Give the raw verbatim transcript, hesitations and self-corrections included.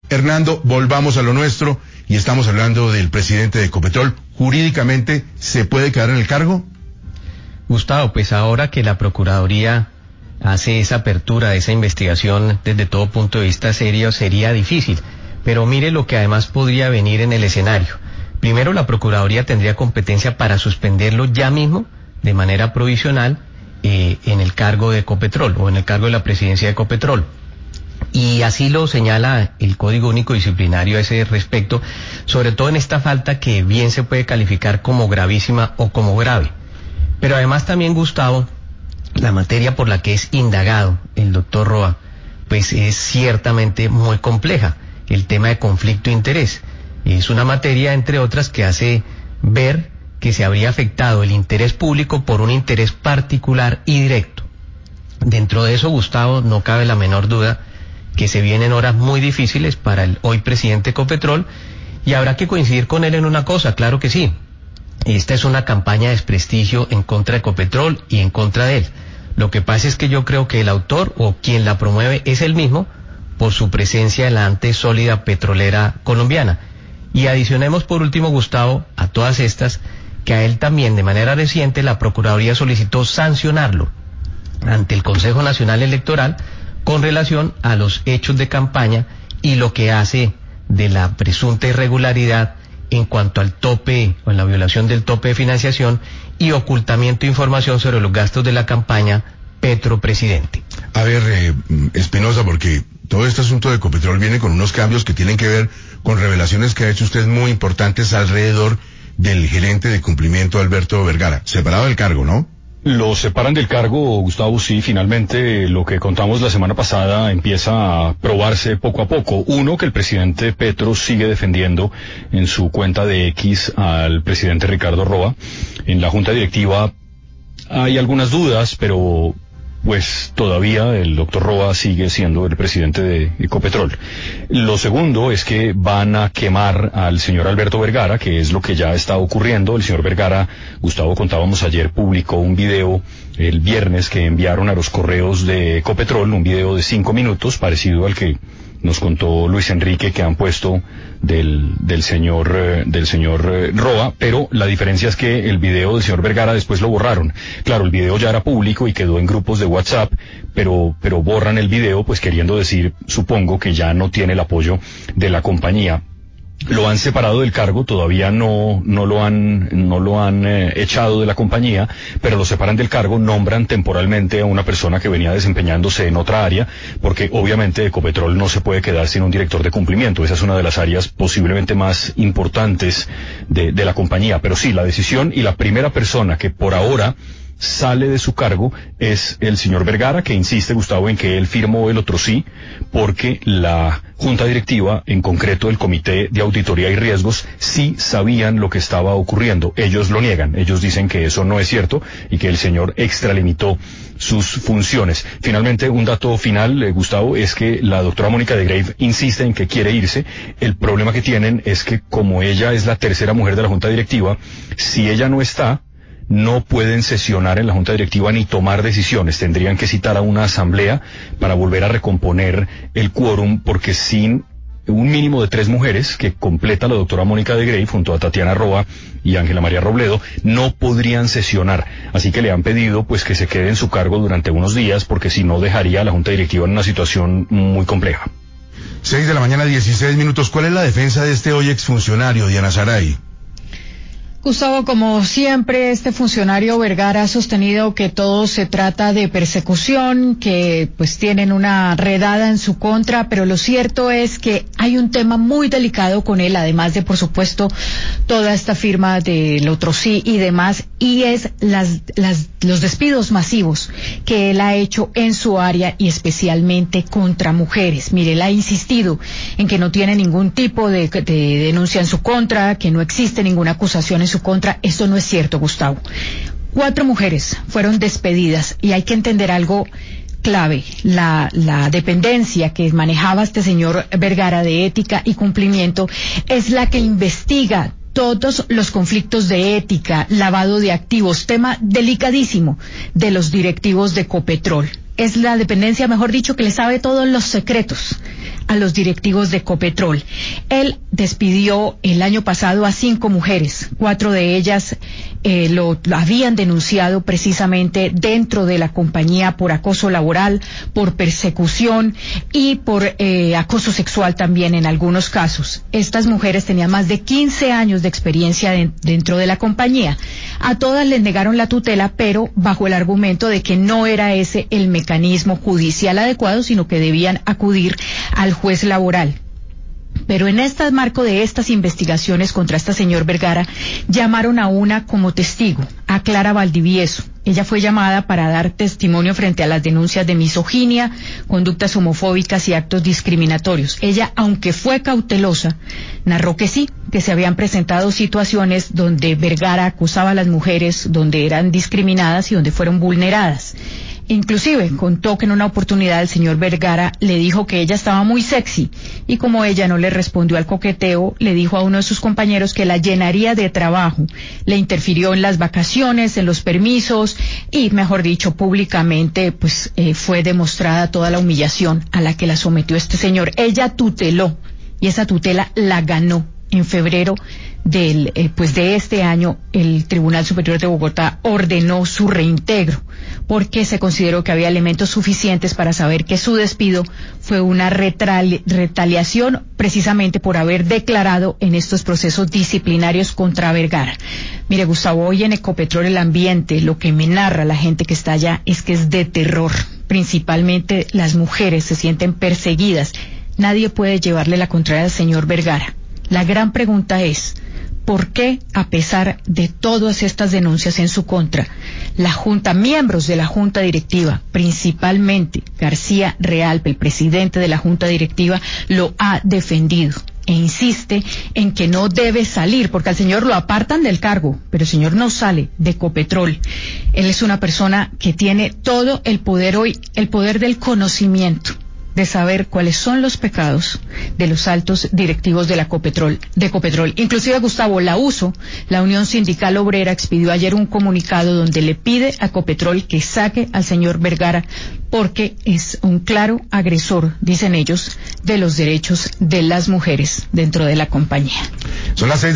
Hernando, volvamos a lo nuestro y estamos hablando del presidente de Ecopetrol. ¿Jurídicamente se puede quedar en el cargo? Gustavo, pues ahora que la Procuraduría hace esa apertura, esa investigación desde todo punto de vista serio, sería difícil. Pero mire lo que además podría venir en el escenario. Primero, la Procuraduría tendría competencia para suspenderlo ya mismo, de manera provisional, eh, en el cargo de Ecopetrol o en el cargo de la presidencia de Ecopetrol. Y así lo señala el Código Único Disciplinario a ese respecto, sobre todo en esta falta que bien se puede calificar como gravísima o como grave. Pero además también, Gustavo, la materia por la que es indagado el doctor Roa, pues es ciertamente muy compleja. El tema de conflicto de interés es una materia, entre otras, que hace ver que se habría afectado el interés público por un interés particular y directo. Dentro de eso, Gustavo, no cabe la menor duda que se vienen horas muy difíciles para el hoy presidente Ecopetrol, y habrá que coincidir con él en una cosa, claro que sí. Esta es una campaña de desprestigio en contra de Ecopetrol y en contra de él. Lo que pasa es que yo creo que el autor o quien la promueve es él mismo, por su presencia en la antes sólida petrolera colombiana. Y adicionemos por último, Gustavo, a todas estas, que a él también de manera reciente la Procuraduría solicitó sancionarlo ante el Consejo Nacional Electoral con relación a los hechos de campaña y lo que hace de la presunta irregularidad en cuanto al tope o en la violación del tope de financiación y ocultamiento de información sobre los gastos de la campaña Petro Presidente. A ver, eh, Espinosa, porque todo este asunto de Ecopetrol viene con unos cambios que tienen que ver con revelaciones que ha hecho usted muy importantes alrededor del gerente de cumplimiento Alberto Vergara, separado del cargo, ¿no? Lo separan del cargo, Gustavo, sí, finalmente lo que contamos la semana pasada empieza a probarse poco a poco. Uno, que el presidente Petro sigue defendiendo en su cuenta de X al presidente Ricardo Roa. En la junta directiva hay algunas dudas, pero pues todavía el doctor Roa sigue siendo el presidente de Ecopetrol. Lo segundo es que van a quemar al señor Alberto Vergara, que es lo que ya está ocurriendo. El señor Vergara, Gustavo, contábamos ayer, publicó un video el viernes que enviaron a los correos de Ecopetrol, un video de cinco minutos, parecido al que nos contó Luis Enrique que han puesto del, del señor, eh, del señor eh, Roa, pero la diferencia es que el video del señor Vergara después lo borraron. Claro, el video ya era público y quedó en grupos de WhatsApp, pero, pero borran el video, pues queriendo decir, supongo, que ya no tiene el apoyo de la compañía. Lo han separado del cargo, todavía no, no lo han, no lo han eh, echado de la compañía, pero lo separan del cargo, nombran temporalmente a una persona que venía desempeñándose en otra área, porque obviamente Ecopetrol no se puede quedar sin un director de cumplimiento. Esa es una de las áreas posiblemente más importantes de, de la compañía. Pero sí, la decisión y la primera persona que por ahora sale de su cargo es el señor Vergara, que insiste, Gustavo, en que él firmó el otro sí, porque la junta directiva, en concreto el Comité de Auditoría y Riesgos, sí sabían lo que estaba ocurriendo. Ellos lo niegan, ellos dicen que eso no es cierto y que el señor extralimitó sus funciones. Finalmente, un dato final, eh, Gustavo, es que la doctora Mónica de Grave insiste en que quiere irse. El problema que tienen es que como ella es la tercera mujer de la junta directiva, si ella no está, no pueden sesionar en la junta directiva ni tomar decisiones. Tendrían que citar a una asamblea para volver a recomponer el quórum, porque sin un mínimo de tres mujeres que completa la doctora Mónica de Grave junto a Tatiana Roa y Ángela María Robledo, no podrían sesionar. Así que le han pedido pues que se quede en su cargo durante unos días, porque si no dejaría a la junta directiva en una situación muy compleja. Seis de la mañana, dieciséis minutos. ¿Cuál es la defensa de este hoy exfuncionario, Diana Saray? Gustavo, como siempre, este funcionario Vergara ha sostenido que todo se trata de persecución, que pues tienen una redada en su contra, pero lo cierto es que hay un tema muy delicado con él, además de, por supuesto, toda esta firma del otro sí y demás, y es las, las, los despidos masivos que él ha hecho en su área y especialmente contra mujeres. Mire, él ha insistido en que no tiene ningún tipo de, de denuncia en su contra, que no existe ninguna acusación en su contra. Esto no es cierto, Gustavo. Cuatro mujeres fueron despedidas y hay que entender algo clave. La, la dependencia que manejaba este señor Vergara de ética y cumplimiento es la que investiga todos los conflictos de ética, lavado de activos, tema delicadísimo de los directivos de Ecopetrol. Es la dependencia, mejor dicho, que le sabe todos los secretos a los directivos de Ecopetrol. Él despidió el año pasado a cinco mujeres, cuatro de ellas eh, lo, lo habían denunciado precisamente dentro de la compañía por acoso laboral, por persecución y por eh, acoso sexual también en algunos casos. Estas mujeres tenían más de quince años de experiencia de, dentro de la compañía. A todas les negaron la tutela, pero bajo el argumento de que no era ese el mecanismo judicial adecuado, sino que debían acudir al juez laboral. Pero en este marco de estas investigaciones contra esta señor Vergara, llamaron a una como testigo, a Clara Valdivieso. Ella fue llamada para dar testimonio frente a las denuncias de misoginia, conductas homofóbicas y actos discriminatorios. Ella, aunque fue cautelosa, narró que sí, que se habían presentado situaciones donde Vergara acusaba a las mujeres, donde eran discriminadas y donde fueron vulneradas. Inclusive contó que en una oportunidad el señor Vergara le dijo que ella estaba muy sexy y como ella no le respondió al coqueteo, le dijo a uno de sus compañeros que la llenaría de trabajo. Le interfirió en las vacaciones, en los permisos y, mejor dicho, públicamente pues eh, fue demostrada toda la humillación a la que la sometió este señor. Ella tuteló y esa tutela la ganó en febrero del eh, pues de este año. El Tribunal Superior de Bogotá ordenó su reintegro porque se consideró que había elementos suficientes para saber que su despido fue una retali- retaliación precisamente por haber declarado en estos procesos disciplinarios contra Vergara. Mire, Gustavo, hoy en Ecopetrol el ambiente, lo que me narra la gente que está allá es que es de terror. Principalmente las mujeres se sienten perseguidas. Nadie puede llevarle la contraria al señor Vergara. La gran pregunta es, ¿por qué, a pesar de todas estas denuncias en su contra, la Junta, miembros de la Junta Directiva, principalmente García Realpe, el presidente de la Junta Directiva, lo ha defendido e insiste en que no debe salir, porque al señor lo apartan del cargo, pero el señor no sale de Ecopetrol? Él es una persona que tiene todo el poder hoy, el poder del conocimiento, de saber cuáles son los pecados de los altos directivos de la Ecopetrol, de Ecopetrol. Inclusive, Gustavo, la U S O, la Unión Sindical Obrera, expidió ayer un comunicado donde le pide a Ecopetrol que saque al señor Vergara porque es un claro agresor, dicen ellos, de los derechos de las mujeres dentro de la compañía. Son las seis de